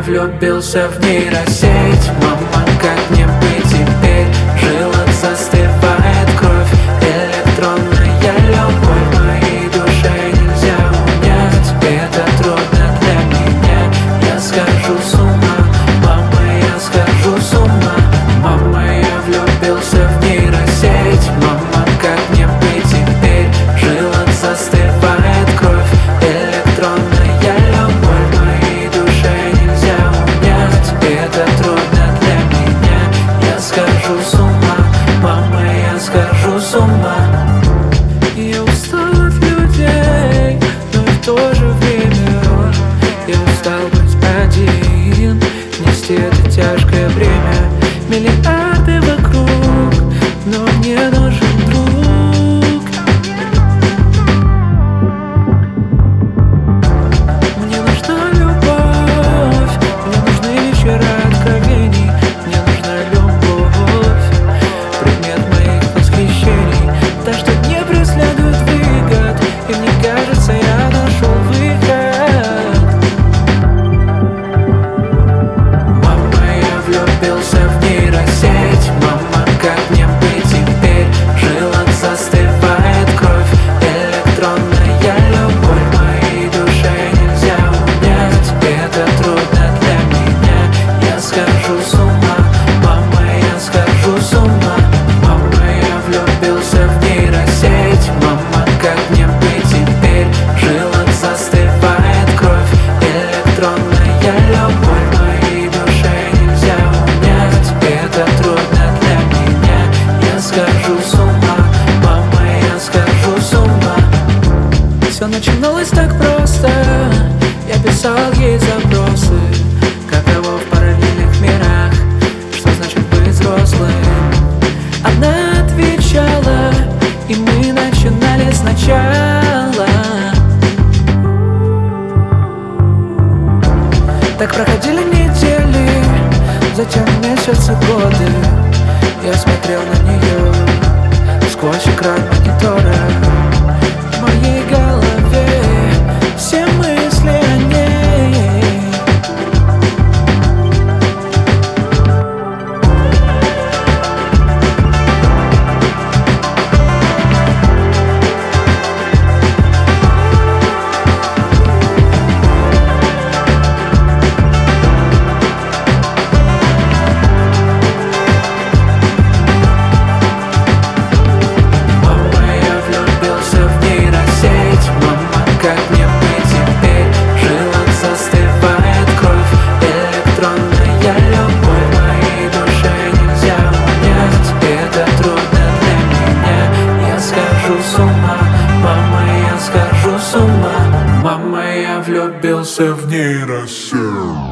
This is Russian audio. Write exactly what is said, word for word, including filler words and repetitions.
влюбился в нейросеть. Мама, как мне быть теперь? В жилах застывает кровь, электронная любовь. Моей душе нельзя унять, это трудно для меня. Я схожу с ума, мама, я схожу с ума. Мама, я влюбился в нейросеть. Мама, как мне быть теперь? В жилах застывает кровь, электронная любовь. Моей душе нельзя унять, это трудно для меня. Я схожу с ума, мама, я схожу с ума. Я устал от людей, но в то же время я устал быть один, нести это тяжкое бремя. Миллиарды вокруг, но мне нужен друг. Мне нужна любовь, мне нужны вечера откровений. Мне нужна любовь, предмет моих восхищений. Та, что не преследует выгод, и мне кажется, я нашел выход. Мама, я влюбился в нейросеть. Мама, как мне быть теперь? В жилах застывает кровь, электронная любовь. Моей душе нельзя унять, это трудно для меня. Я схожу с ума, мама, я схожу с ума. Мама, я влюбился в нейросеть. Мама, как мне быть теперь? В жилах застывает кровь, электронная любовь. Моей душе нельзя унять, это трудно для меня. Я схожу с ума, мама, я схожу с ума. Все начиналось так просто. Я писал ей запросы, каково в параллельных мирах, что значит быть взрослым. Она отвечала, и мы начинали сначала. Так проходили недели, затем месяцы, годы. Я смотрел на нее сквозь экран монитора. В моей голове все мысли о ней. Мама, я влюбился в нейросеть. Мама, как мне быть теперь? В жилах застывает кровь, электронная любовь. Моей душе нельзя унять, это трудно для меня. Я схожу с ума, мама, я схожу с ума. Мама, я влюбился в нейросеть.